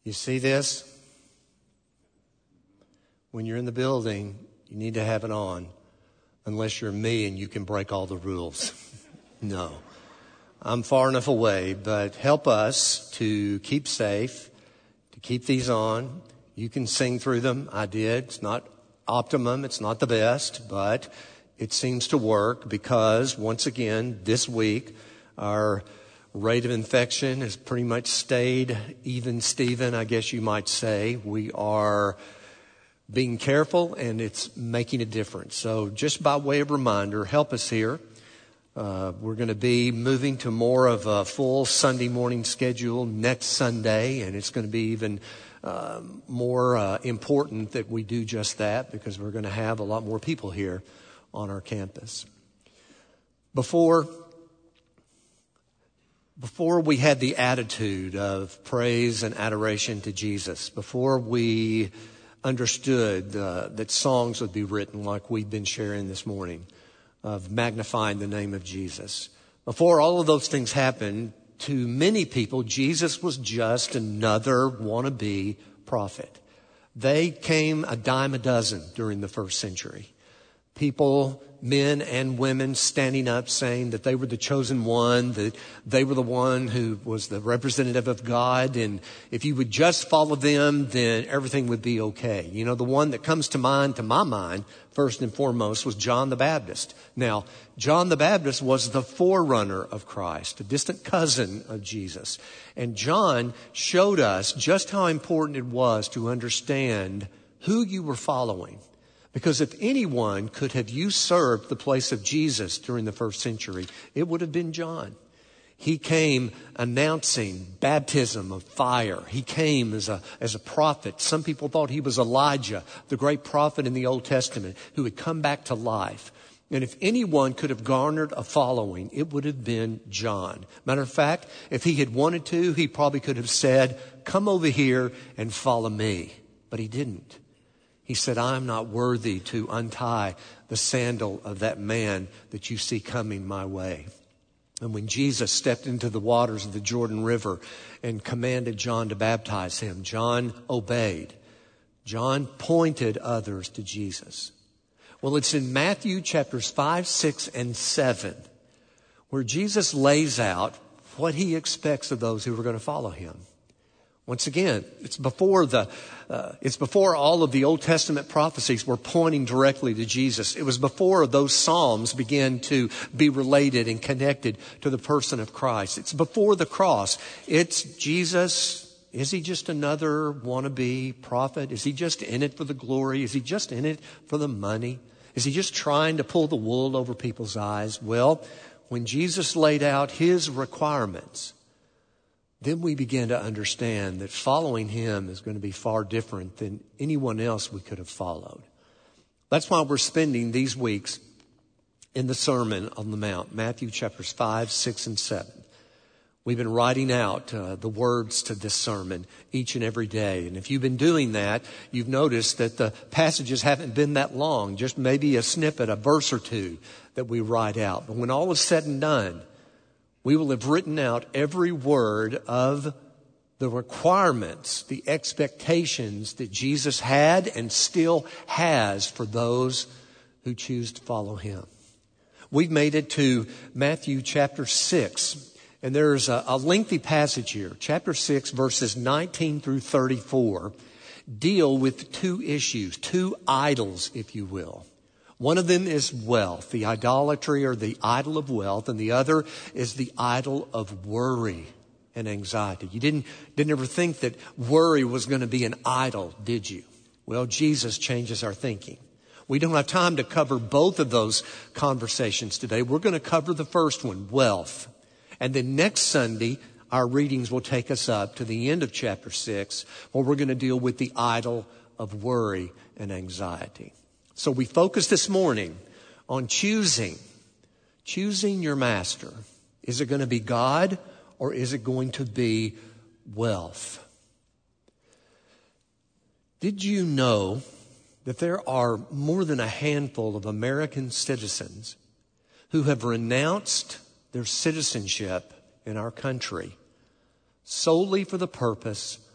You see this? When you're in the building, you need to have it on, unless you're me and you can break all the rules. No, I'm far enough away, but help us to keep safe, to keep these on. You can sing through them. I did. It's not optimum. It's not the best, but it seems to work because, once again, this week, our rate of infection has pretty much stayed even Steven, I guess you might say. We are being careful, and it's making a difference. So just by way of reminder, help us here. We're going to be moving to more of a full Sunday morning schedule next Sunday, and it's going to be even more important that we do just that because we're going to have a lot more people here on our campus. Before we had the attitude of praise and adoration to Jesus, before we understood that songs would be written like we've been sharing this morning, of magnifying the name of Jesus. Before all of those things happened, to many people, Jesus was just another wannabe prophet. They came a dime a dozen during the first century. People, men and women, standing up saying that they were the chosen one, that they were the one who was the representative of God, and if you would just follow them, then everything would be okay. You know, the one that comes to my mind, first and foremost, was John the Baptist. Now, John the Baptist was the forerunner of Christ, a distant cousin of Jesus. And John showed us just how important it was to understand who you were following. Because if anyone could have usurped the place of Jesus during the first century, it would have been John. He came announcing baptism of fire. He came as a prophet. Some people thought he was Elijah, the great prophet in the Old Testament, who had come back to life. And if anyone could have garnered a following, it would have been John. Matter of fact, if he had wanted to, he probably could have said, "Come over here and follow me." But he didn't. He said, "I'm not worthy to untie the sandal of that man that you see coming my way." And when Jesus stepped into the waters of the Jordan River and commanded John to baptize him, John obeyed. John pointed others to Jesus. Well, it's in Matthew chapters 5, 6, and 7 where Jesus lays out what he expects of those who are going to follow him. Once again, it's before all of the Old Testament prophecies were pointing directly to Jesus. It was before those Psalms began to be related and connected to the person of Christ. It's before the cross. It's Jesus. Is he just another wannabe prophet? Is he just in it for the glory? Is he just in it for the money? Is he just trying to pull the wool over people's eyes? Well, when Jesus laid out his requirements, then we begin to understand that following him is going to be far different than anyone else we could have followed. That's why we're spending these weeks in the Sermon on the Mount, Matthew chapters 5, 6, and 7. We've been writing out the words to this sermon each and every day. And if you've been doing that, you've noticed that the passages haven't been that long, just maybe a snippet, a verse or two that we write out. But when all is said and done, we will have written out every word of the requirements, the expectations that Jesus had and still has for those who choose to follow him. We've made it to Matthew chapter 6, and there's a lengthy passage here. Chapter 6, verses 19 through 34, deal with two issues, two idols, if you will. One of them is wealth, the idolatry or the idol of wealth, and the other is the idol of worry and anxiety. You didn't ever think that worry was going to be an idol, did you? Well, Jesus changes our thinking. We don't have time to cover both of those conversations today. We're going to cover the first one, wealth. And then next Sunday, our readings will take us up to the end of chapter 6, where we're going to deal with the idol of worry and anxiety. So we focus this morning on choosing your master. Is it going to be God or is it going to be wealth? Did you know that there are more than a handful of American citizens who have renounced their citizenship in our country solely for the purpose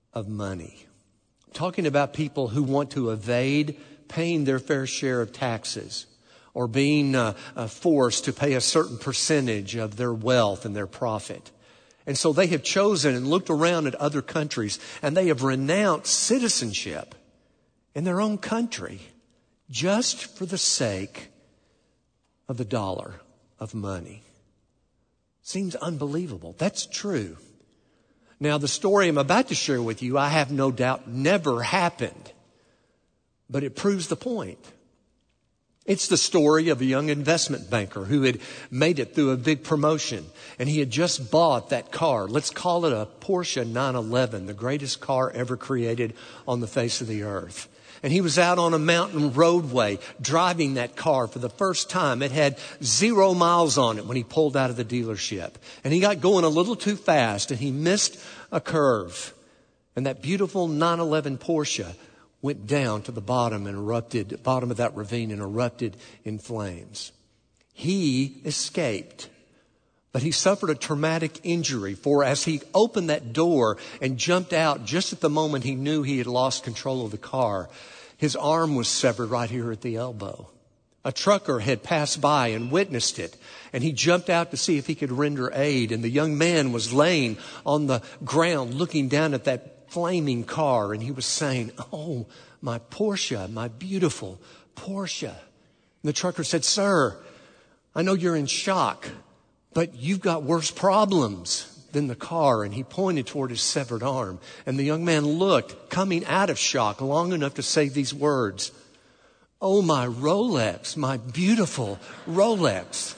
of money. I'm talking about people who want to evade paying their fair share of taxes or being forced to pay a certain percentage of their wealth and their profit. And so they have chosen and looked around at other countries, and they have renounced citizenship in their own country just for the sake of the dollar of money. Seems unbelievable. That's true. Now, the story I'm about to share with you, I have no doubt never happened, but it proves the point. It's the story of a young investment banker who had made it through a big promotion, and he had just bought that car. Let's call it a Porsche 911, the greatest car ever created on the face of the earth. And he was out on a mountain roadway driving that car for the first time. It had 0 miles on it when he pulled out of the dealership. And he got going a little too fast, and he missed a curve. And that beautiful 911 Porsche went down to the bottom of that ravine and erupted in flames. He escaped, but he suffered a traumatic injury, for as he opened that door and jumped out just at the moment he knew he had lost control of the car, his arm was severed right here at the elbow. A trucker had passed by and witnessed it, and he jumped out to see if he could render aid. And the young man was laying on the ground looking down at that flaming car, and he was saying, "Oh, my Porsche, my beautiful Porsche." And the trucker said, "Sir, I know you're in shock, but you've got worse problems than the car." And he pointed toward his severed arm. And the young man looked, coming out of shock long enough to say these words, "Oh, my Rolex, my beautiful Rolex."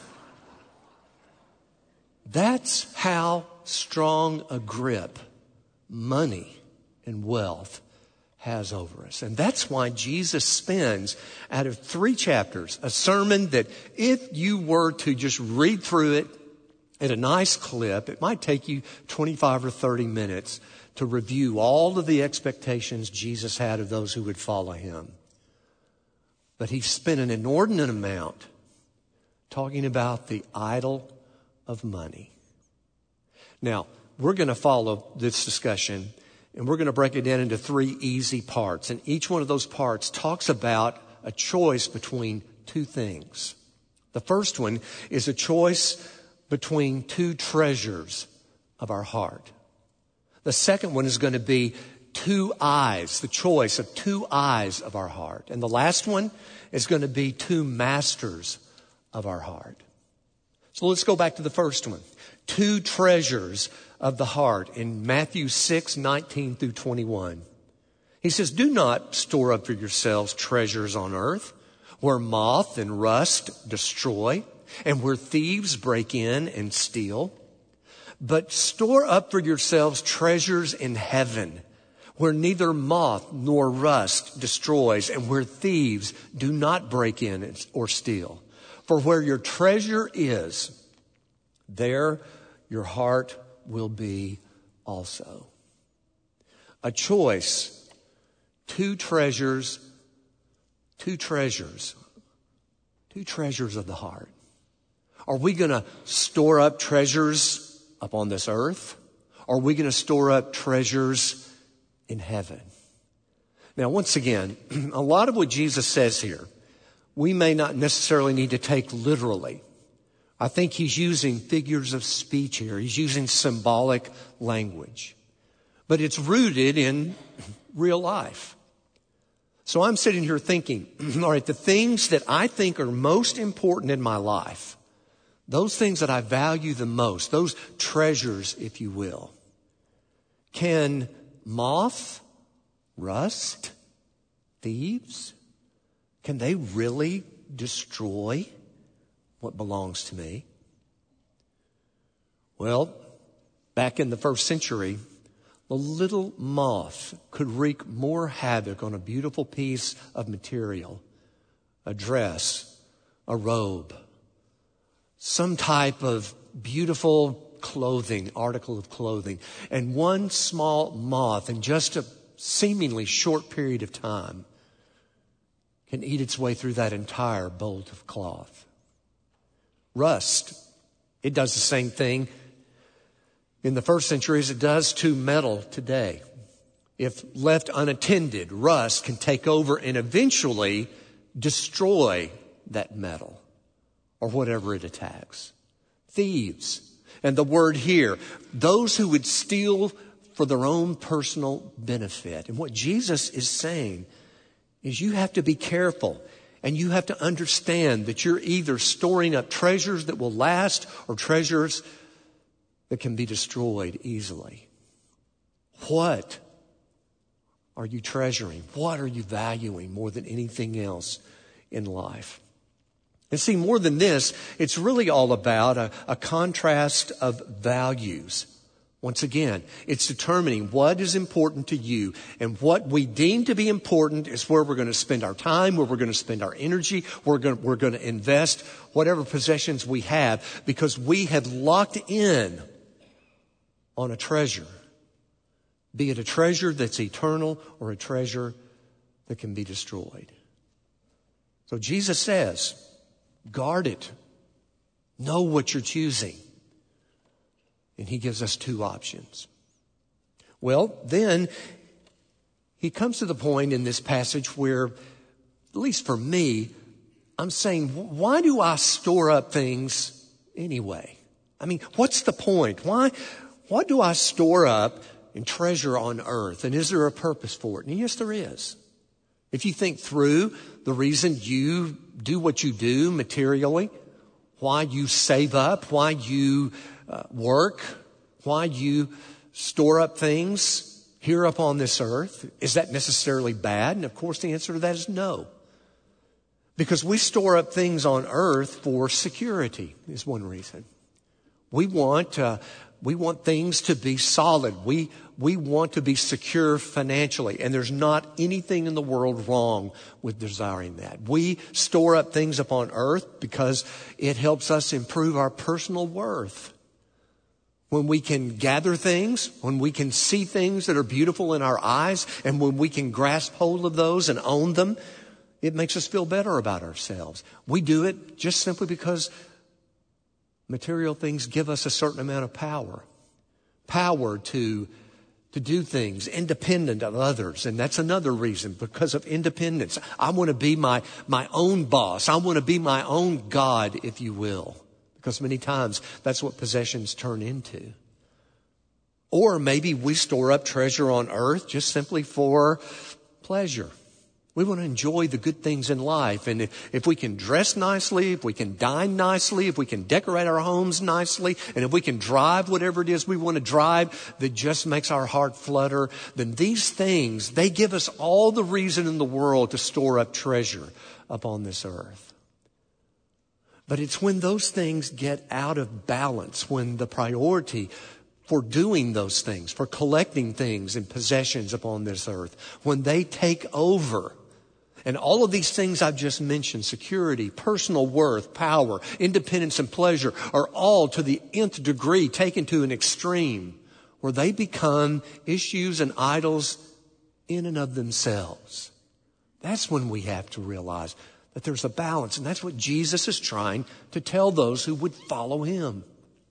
That's how strong a grip money and wealth has over us. And that's why Jesus spends, out of 3 chapters, a sermon that if you were to just read through it at a nice clip, it might take you 25 or 30 minutes to review all of the expectations Jesus had of those who would follow him. But he spent an inordinate amount talking about the idol of money. Now, we're going to follow this discussion, and we're going to break it down into 3 easy parts. And each one of those parts talks about a choice between 2 things. The first one is a choice between 2 treasures of our heart. The second one is going to be 2 eyes, the choice of 2 eyes of our heart. And the last one is going to be 2 masters of our heart. So let's go back to the first one. 2 treasures of the heart in Matthew 6:19 through 21. He says, "Do not store up for yourselves treasures on earth, where moth and rust destroy, and where thieves break in and steal. But store up for yourselves treasures in heaven, where neither moth nor rust destroys, and where thieves do not break in or steal. For where your treasure is, there your heart will be also." A choice, 2 treasures of the heart. Are we going to store up treasures up on this earth? Or are we going to store up treasures in heaven? Now, once again, a lot of what Jesus says here, we may not necessarily need to take literally. I think he's using figures of speech here. He's using symbolic language. But it's rooted in real life. So I'm sitting here thinking, all right, the things that I think are most important in my life, those things that I value the most, those treasures, if you will, can moth, rust, thieves, can they really destroy what belongs to me? Well, back in the 1st century, a little moth could wreak more havoc on a beautiful piece of material, a dress, a robe, some type of beautiful clothing, article of clothing. And one small moth in just a seemingly short period of time can eat its way through that entire bolt of cloth. Rust, it does the same thing in the 1st century as it does to metal today. if left unattended, rust can take over and eventually destroy that metal or whatever it attacks. Thieves. And the word here, those who would steal for their own personal benefit. And what Jesus is saying is you have to be careful and you have to understand that you're either storing up treasures that will last or treasures that can be destroyed easily. What are you treasuring? What are you valuing more than anything else in life? And see, more than this, it's really all about a contrast of values. Once again, it's determining what is important to you, and what we deem to be important is where we're going to spend our time, where we're going to spend our energy, we're going to invest whatever possessions we have, because we have locked in on a treasure. Be it a treasure that's eternal or a treasure that can be destroyed. So Jesus says, guard it. Know what you're choosing. And he gives us two options. Well, then he comes to the point in this passage where, at least for me, I'm saying, why do I store up things anyway? I mean, what's the point? Why do I store up and treasure on earth? And is there a purpose for it? And yes, there is. If you think through the reason you do what you do materially, why you save up, why you work, why you store up things here upon this earth, is that necessarily bad? And of course the answer to that is no. Because we store up things on earth for security is one reason. We want things to be solid. We want to be secure financially. And there's not anything in the world wrong with desiring that. We store up things upon earth because it helps us improve our personal worth. When we can gather things, when we can see things that are beautiful in our eyes, and when we can grasp hold of those and own them, it makes us feel better about ourselves. We do it just simply because material things give us a certain amount of power. Power to do things independent of others. And that's another reason, because of independence. I want to be my own boss. I want to be my own God, if you will. Because many times that's what possessions turn into. Or maybe we store up treasure on earth just simply for pleasure. We want to enjoy the good things in life. And if we can dress nicely, if we can dine nicely, if we can decorate our homes nicely, and if we can drive whatever it is we want to drive that just makes our heart flutter, then these things, they give us all the reason in the world to store up treasure upon this earth. But it's when those things get out of balance, when the priority for doing those things, for collecting things and possessions upon this earth, when they take over. And all of these things I've just mentioned, security, personal worth, power, independence, and pleasure, are all to the nth degree taken to an extreme where they become issues and idols in and of themselves. That's when we have to realize that there's a balance. And that's what Jesus is trying to tell those who would follow him.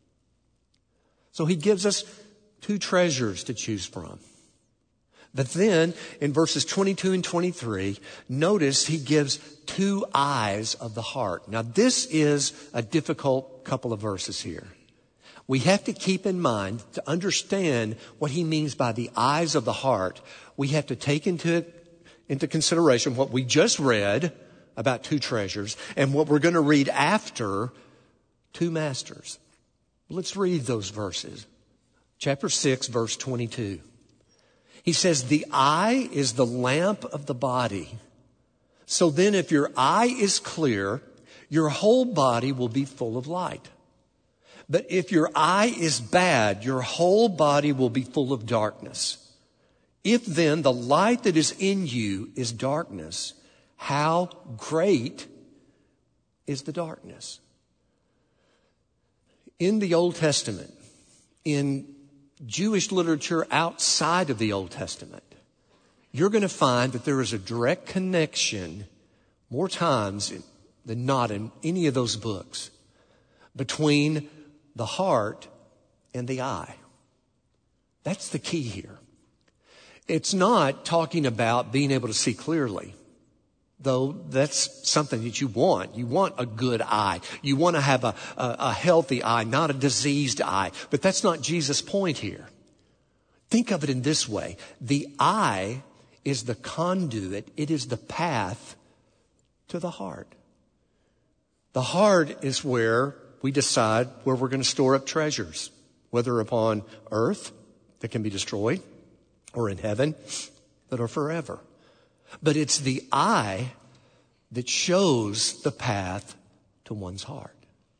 So he gives us two treasures to choose from. But then in verses 22 and 23, notice he gives two eyes of the heart. Now this is a difficult couple of verses here. We have to keep in mind, to understand what he means by the eyes of the heart, we have to take into consideration what we just read about two treasures and what we're going to read after, two masters. Let's read those verses. Chapter 6, verse 22. He says, the eye is the lamp of the body. So then if your eye is clear, your whole body will be full of light. But if your eye is bad, your whole body will be full of darkness. If then the light that is in you is darkness, how great is the darkness? In the Old Testament, in Jewish literature outside of the Old Testament, you're going to find that there is a direct connection, more times than not in any of those books, between the heart and the eye. That's the key here. It's not talking about being able to see clearly, though that's something that you want. You want a good eye. You want to have a healthy eye, not a diseased eye. But that's not Jesus' point here. Think of it in this way. The eye is the conduit. It is the path to the heart. The heart is where we decide where we're going to store up treasures, whether upon earth that can be destroyed or in heaven that are forever. But it's the eye that shows the path to one's heart.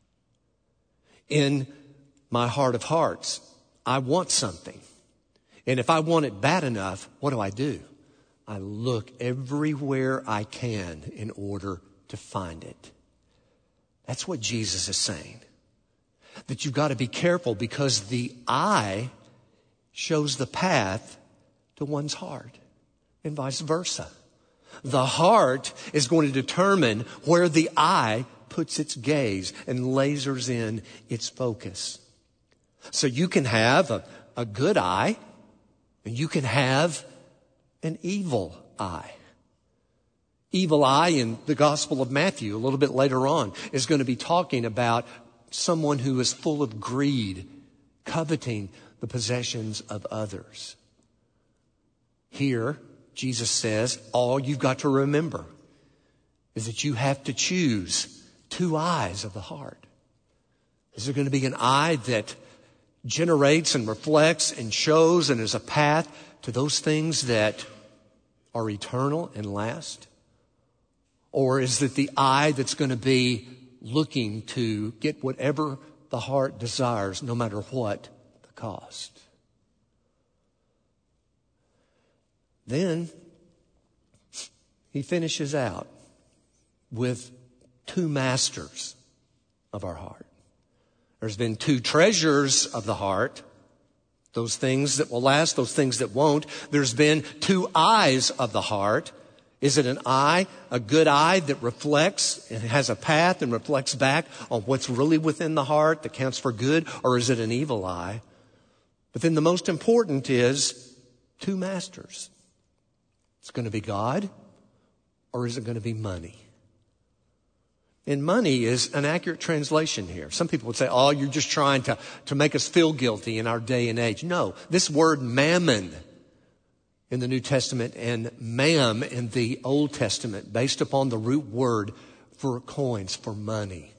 In my heart of hearts, I want something. And if I want it bad enough, what do? I look everywhere I can in order to find it. That's what Jesus is saying. That you've got to be careful because the eye shows the path to one's heart and vice versa. The heart is going to determine where the eye puts its gaze and lasers in its focus. So you can have a good eye and you can have an evil eye. Evil eye in the Gospel of Matthew, a little bit later on, is going to be talking about someone who is full of greed, coveting the possessions of others. Here, Jesus says, all you've got to remember is that you have to choose two eyes of the heart. Is there going to be an eye that generates and reflects and shows and is a path to those things that are eternal and last? Or is it the eye that's going to be looking to get whatever the heart desires, no matter what the cost? Then he finishes out with two masters of our heart. There's been two treasures of the heart, those things that will last, those things that won't. There's been two eyes of the heart. Is it an eye, a good eye that reflects and has a path and reflects back on what's really within the heart that counts for good? Or is it an evil eye? But then the most important is two masters. It's going to be God, or is it going to be money? And money is an accurate translation here. Some people would say, oh, you're just trying to make us feel guilty in our day and age. No, this word mammon in the New Testament and mam in the Old Testament, based upon the root word for coins, for money.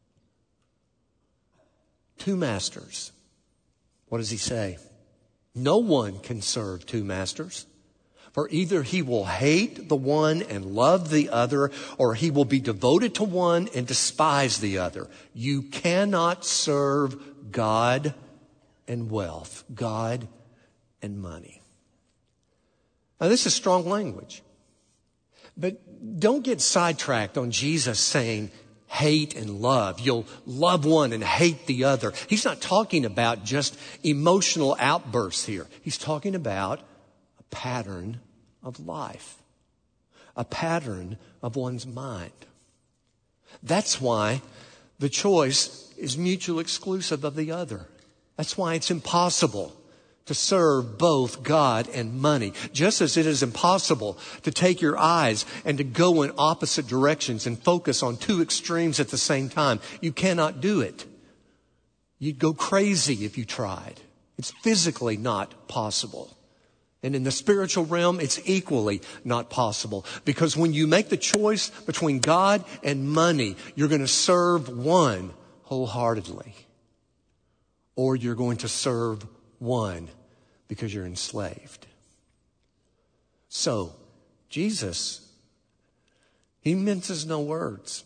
Two masters. What does he say? No one can serve two masters. For either he will hate the one and love the other, or he will be devoted to one and despise the other. You cannot serve God and wealth, God and money. Now, this is strong language. But don't get sidetracked on Jesus saying hate and love. You'll love one and hate the other. He's not talking about just emotional outbursts here. He's talking about a pattern of life, a pattern of one's mind. That's why the choice is mutually exclusive of the other. That's why it's impossible to serve both God and money. Just as it is impossible to take your eyes and to go in opposite directions and focus on two extremes at the same time. You cannot do it. You'd go crazy if you tried. It's physically not possible. And in the spiritual realm, it's equally not possible. Because when you make the choice between God and money, you're going to serve one wholeheartedly. Or you're going to serve one because you're enslaved. So, Jesus, he minces no words.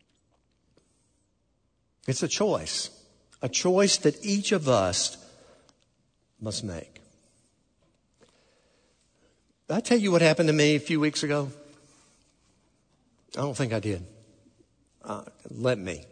It's a choice that each of us must make. Did I tell you what happened to me a few weeks ago? I don't think I did. Let me.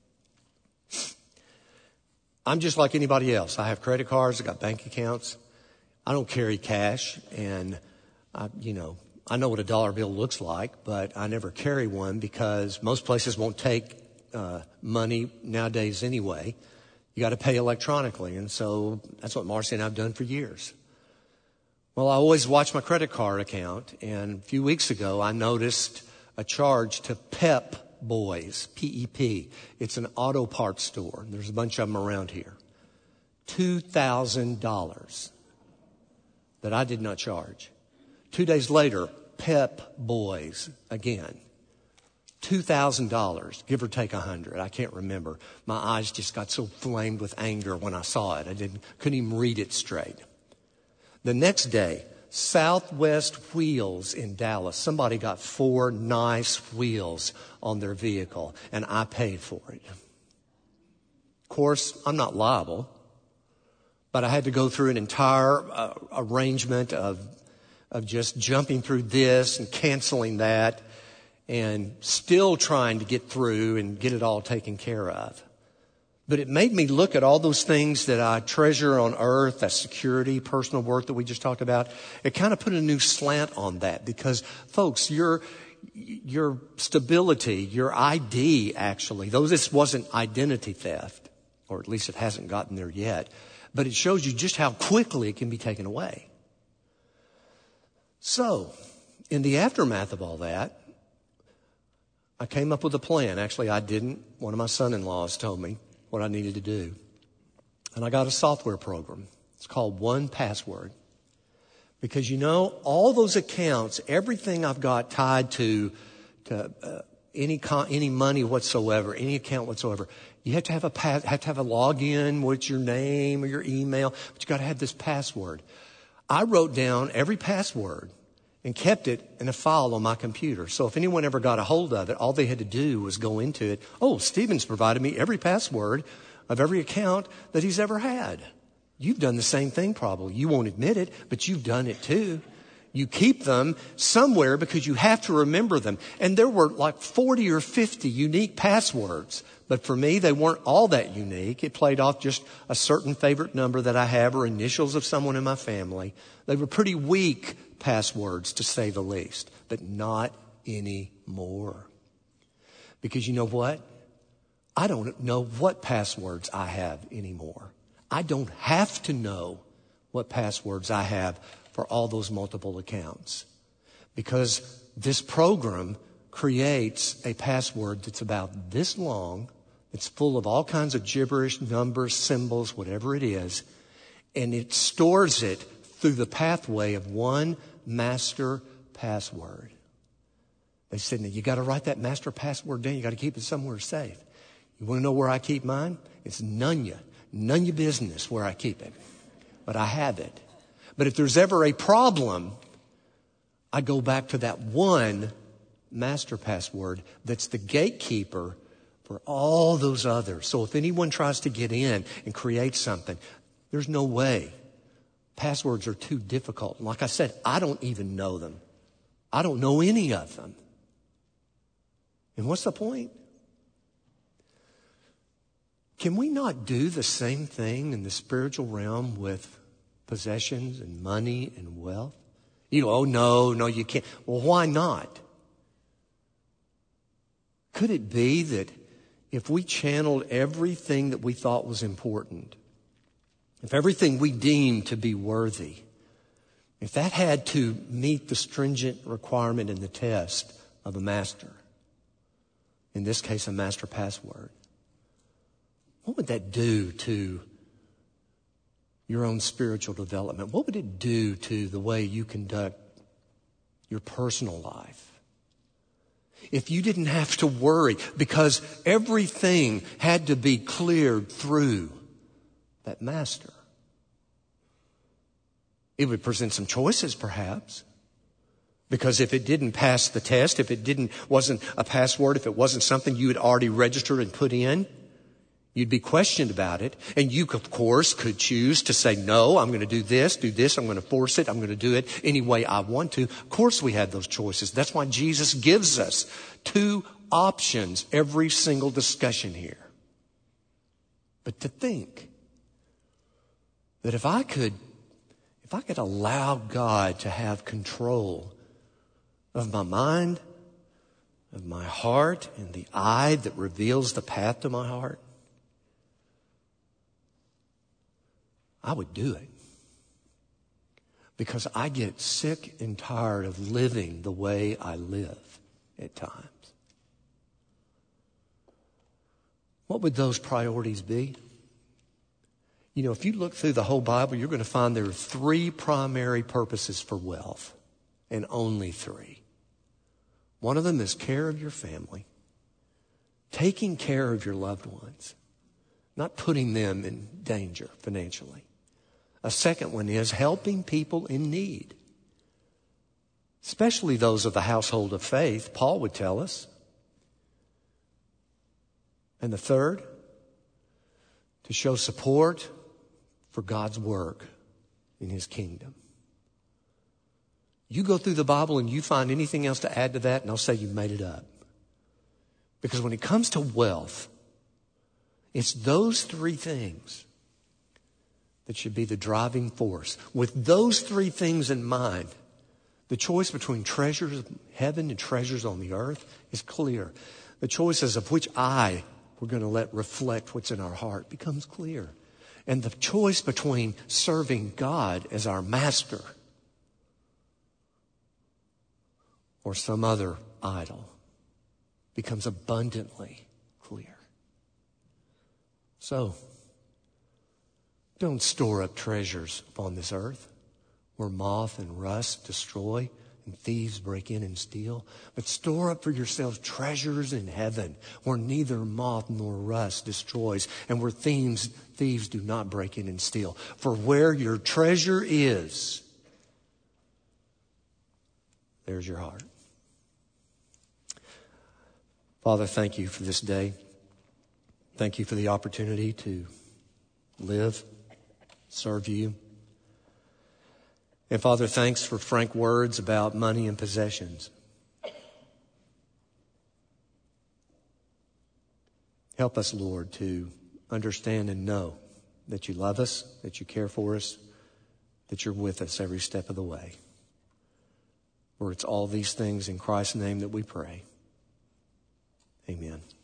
I'm just like anybody else. I have credit cards. I got bank accounts. I don't carry cash. And, I know what a dollar bill looks like, but I never carry one because most places won't take money nowadays anyway. You got to pay electronically. And so that's what Marcy and I have done for years. Well, I always watch my credit card account, and a few weeks ago I noticed a charge to Pep Boys, P-E-P. It's an auto parts store. There's a bunch of them around here. $2,000 that I did not charge. 2 days later, Pep Boys again. $2,000, give or take 100. I can't remember. My eyes just got so flamed with anger when I saw it. Couldn't even read it straight. The next day, Southwest Wheels in Dallas. Somebody got 4 nice wheels on their vehicle, and I paid for it. Of course, I'm not liable, but I had to go through an entire arrangement of just jumping through this and canceling that and still trying to get through and get it all taken care of. But it made me look at all those things that I treasure on earth, that security, personal work that we just talked about. It kind of put a new slant on that because, folks, your stability, your ID, actually, though this wasn't identity theft, or at least it hasn't gotten there yet, but it shows you just how quickly it can be taken away. So, in the aftermath of all that, I came up with a plan. Actually, I didn't. One of my son-in-laws told me what I needed to do. And I got a software program. It's called 1Password. Because all those accounts, everything I've got tied to any money whatsoever, any account whatsoever, you have to have a login with your name or your email, but you got to have this password. I wrote down every password and kept it in a file on my computer. So if anyone ever got a hold of it, all they had to do was go into it. Oh, Stephen's provided me every password of every account that he's ever had. You've done the same thing probably. You won't admit it, but you've done it too. You keep them somewhere because you have to remember them. And there were like 40 or 50 unique passwords. But for me, they weren't all that unique. It played off just a certain favorite number that I have or initials of someone in my family. They were pretty weak passwords, to say the least, but not anymore. Because you know what? I don't know what passwords I have anymore. I don't have to know what passwords I have for all those multiple accounts. Because this program creates a password that's about this long. It's full of all kinds of gibberish, numbers, symbols, whatever it is. And it stores it through the pathway of one master password. They said, now you got to write that master password down. You got to keep it somewhere safe. You want to know where I keep mine? It's none your business where I keep it. But I have it. But if there's ever a problem, I go back to that one master password that's the gatekeeper for all those others. So if anyone tries to get in and create something, there's no way. Passwords are too difficult. Like I said, I don't even know them. I don't know any of them. And what's the point? Can we not do the same thing in the spiritual realm with possessions and money and wealth? Oh, no, you can't. Well, why not? Could it be that if we channeled everything that we thought was important, if everything we deemed to be worthy, if that had to meet the stringent requirement in the test of a master, in this case a master password, what would that do to your own spiritual development? What would it do to the way you conduct your personal life? If you didn't have to worry because everything had to be cleared through that master. It would present some choices perhaps. Because if it didn't pass the test, if it wasn't a password, if it wasn't something you had already registered and put in, you'd be questioned about it. And you, of course, could choose to say, no, I'm going to do this, I'm going to force it, I'm going to do it any way I want to. Of course we have those choices. That's why Jesus gives us 2 options every single discussion here. But to think that if I could allow God to have control of my mind, of my heart, and the eye that reveals the path to my heart, I would do it. because I get sick and tired of living the way I live at times. What would those priorities be? You know, if you look through the whole Bible, you're going to find there are 3 primary purposes for wealth, and only 3. One of them is care of your family, taking care of your loved ones, not putting them in danger financially. A second one is helping people in need, especially those of the household of faith, Paul would tell us. And the third, to show support for God's work in His kingdom. You go through the Bible and you find anything else to add to that, and I'll say you made it up. Because when it comes to wealth, it's those 3 things that should be the driving force. With those 3 things in mind, the choice between treasures of heaven and treasures on the earth is clear. The choices of which eye we're going to let reflect what's in our heart becomes clear. And the choice between serving God as our master or some other idol becomes abundantly clear. So, don't store up treasures upon this earth where moth and rust destroy and thieves break in and steal. But store up for yourselves treasures in heaven where neither moth nor rust destroys and where thieves do not break in and steal. For where your treasure is, there's your heart. Father, thank you for this day. Thank you for the opportunity to live, serve you. And Father, thanks for frank words about money and possessions. Help us, Lord, to understand and know that you love us, that you care for us, that you're with us every step of the way. For it's all these things in Christ's name that we pray. Amen.